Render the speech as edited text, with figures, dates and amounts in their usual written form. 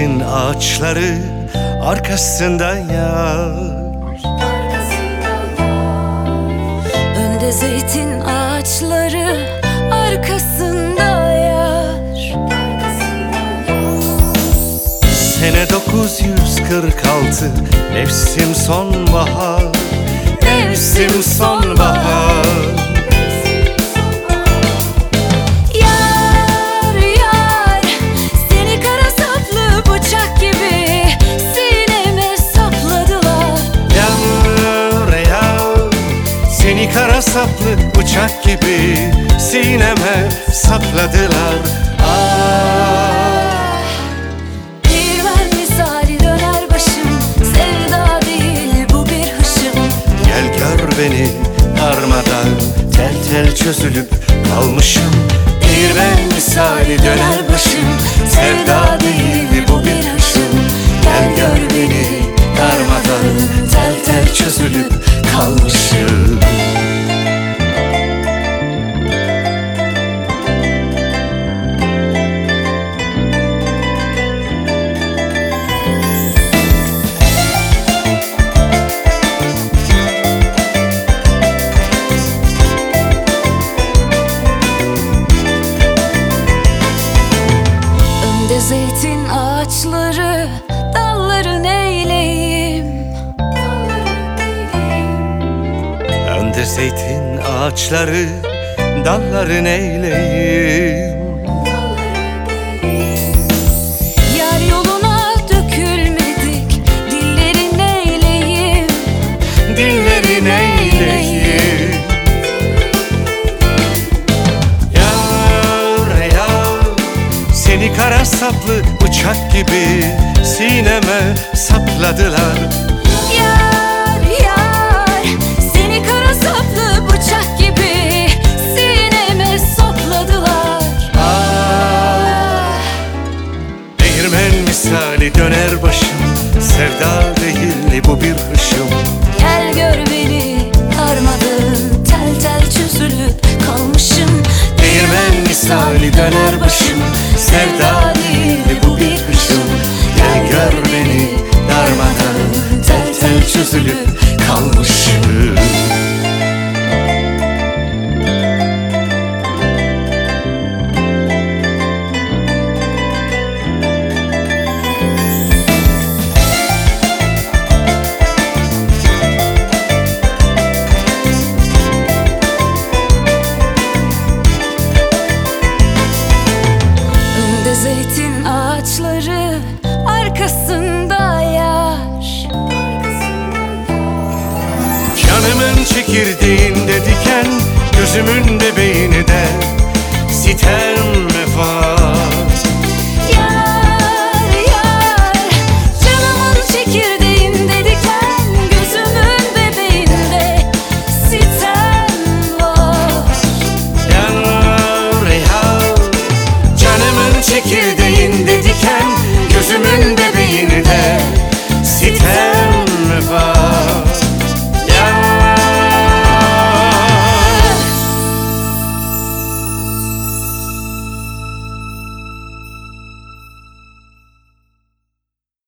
zeytin ağaçları arkasında yar. Önde zeytin ağaçları, arkasında yar. Sene 946, mevsim sonbahar, mevsim sonbahar. Yar yar, seni kara saplı bıçak gibi sineme sapladılar. Yar yar, seni kara saplı bıçak gibi sineme sapladılar. Pirven misali döner başım, sevda değil bu bir hışım. Gel gör beni darmadan, tel tel çözülüp kalmışım. Pirven misali döner başım, sevda değil bu bir hışım. Gel gör beni darmadan, tel tel çözülüp kalmışım. Zeytin ağaçları, dalları neyleyim? Önde zeytin ağaçları, dalları neyleyim? Yar yoluna dökülmedik, dilleri neyleyim? Dilleri neyleyim? Yar yar, seni kara saplı bıçak gibi sineme sapladılar. Yar yar, seni kara saplı bıçak gibi sineme sapladılar. Değirmen misali döner başım, sevda değil bu bir hışım. Gel gör beni darmadağın, tel tel çözülüp kalmışım. Değirmen misali döner başım, sevda değil bu bir hışım. Gel gör beni darmadan, tel tel çözülüp kalmışım. Zeytin ağaçları, arkasında yar. Canımın çekirdeğinde diken, gözümün bebeğini de